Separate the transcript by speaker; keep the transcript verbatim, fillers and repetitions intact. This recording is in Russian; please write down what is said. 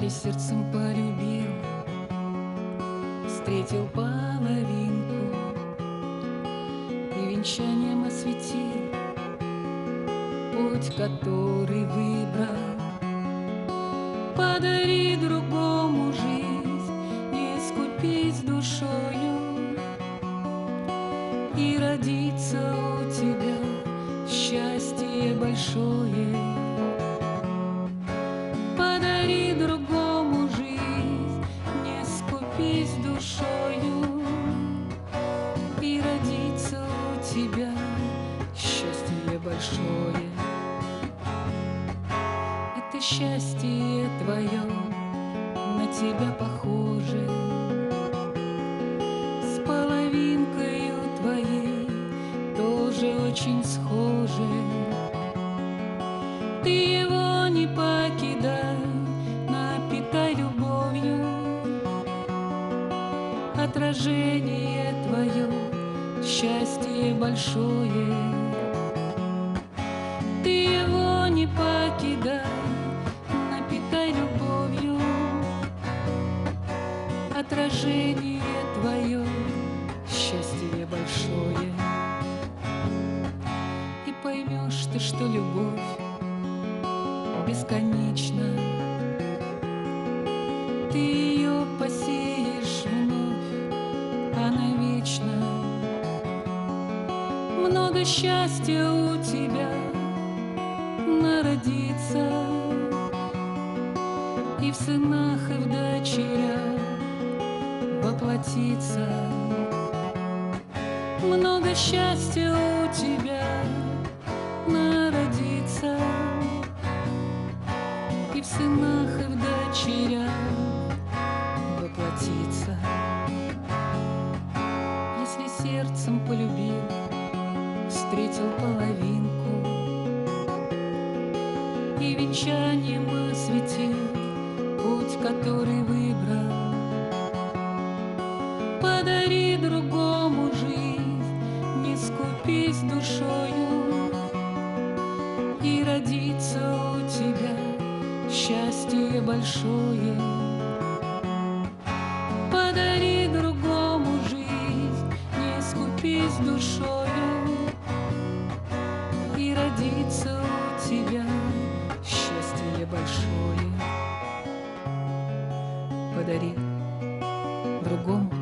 Speaker 1: Если сердцем полюбил, встретил половинку и венчанием осветил путь, который выбрал. Подари другому жизнь, не скупись душою, и родится у тебя счастье большое. Подари другому жизнь, не скупись душою, и родится у тебя счастье большое. Это счастье твое на тебя похоже, с половинкою твоей тоже очень схоже. Ты его не покидай, напитай любовью. Отражение твое счастье большое. Ты его не покидай, напитай любовью. Отражение твое счастье большое. И поймешь ты, что любовь бесконечна. Ты ее посеешь вновь, она вечна. Много счастья у тебя народится, и в сынах, и в дочерях воплотится. Много счастья у тебя народится, и в сынах, и в дочерях воплотится. Если сердцем полюбил, встретил половинку и венчанием осветил путь, который выбрал. Подари другому жизнь, не скупись душою, и родится у тебя счастье большое. Подари другому жизнь, не скупись душою, и родится у тебя счастье большое. Подари другому